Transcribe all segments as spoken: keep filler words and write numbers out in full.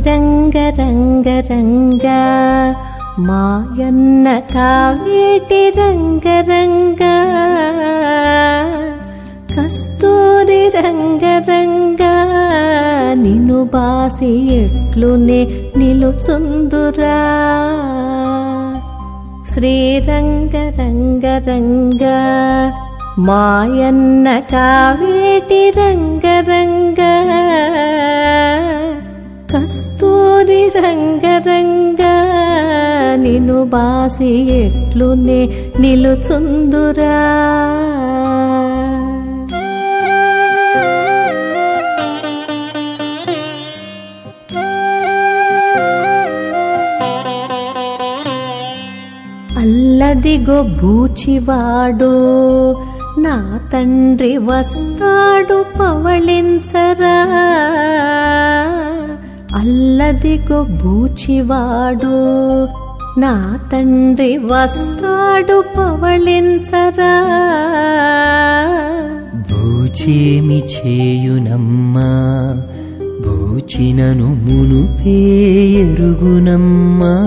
శ్రీరంగ రంగ రంగ మాయన్న కావేటి రంగ రంగ కస్తూరి రంగ రంగ నిన్ను బాసి ఎట్లునే నిలుచుందురా శ్రీరంగ రంగ రంగ మాయన్న కావేటి రంగ రంగ కస్తూరి రంగ రంగ నిన్ను బాసి ఎట్లునే నిలుచుందురా అల్లదిగో బూచివాడు నా తండ్రి వస్తాడు పవళించరా అల్లదిగో బూచివాడు నా తండ్రి వస్తాడు పవళించరా బూచేమి చేయునమ్మా బూచినను మునుపే ఎరుగునమ్మా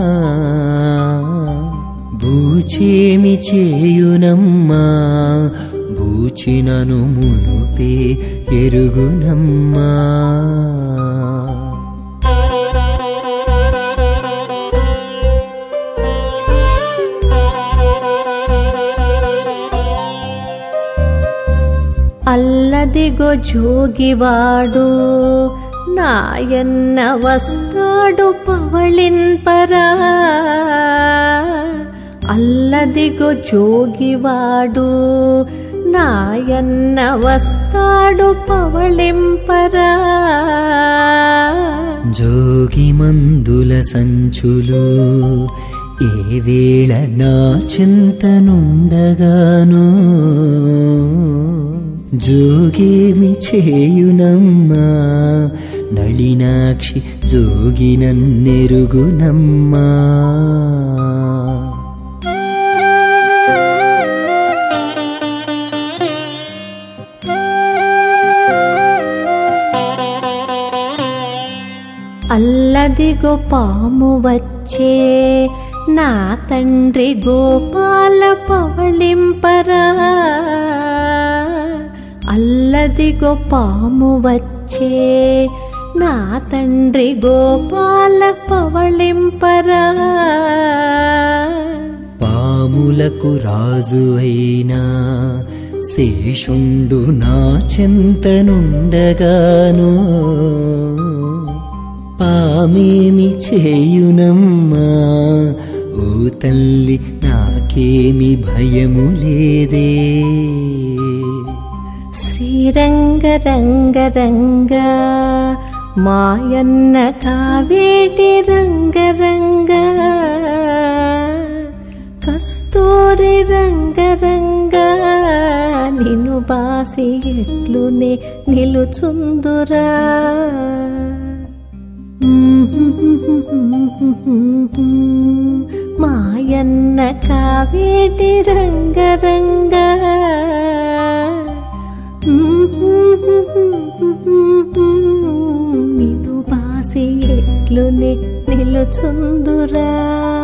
బూచేమి చేయునమ్మా బూచినను మునుపే ఎరుగునమ్మా అల్లదిగో జోగివాడు నాయన్న వస్తాడు పవళింపరా అల్లదిగో జోగివాడు నాయన్న వస్తాడు పవళింపరా జోగి మందుల సంచులు ఏ వేళ నా చింతనుండగాను జోగేమి చేయునమ్మా నళినాక్షి జోగి నన్నెరుగునమ్మా అల్లదిగో పాము వచ్చే నా తండ్రి గోపాల పవళింపరా అల్లదిగో పాము వచ్చే నా తండ్రి గోపాల పవళింపరా పాములకు రాజు అయినా శేషుండు నా చింతనుండగాను పామేమి చేయునమ్మా ఓ తల్లి నాకేమి భయము లేదే శ్రీరంగ రంగ రంగ మాయన్న కావేటి రంగ రంగ కస్తూరి రంగ రంగ నిన్ను బాసి ఎట్లునే నిలుచుందురా మాయన్న కావేటి రంగ రంగ నిన్ను బాసి ఎట్లునే నిలుచుందురా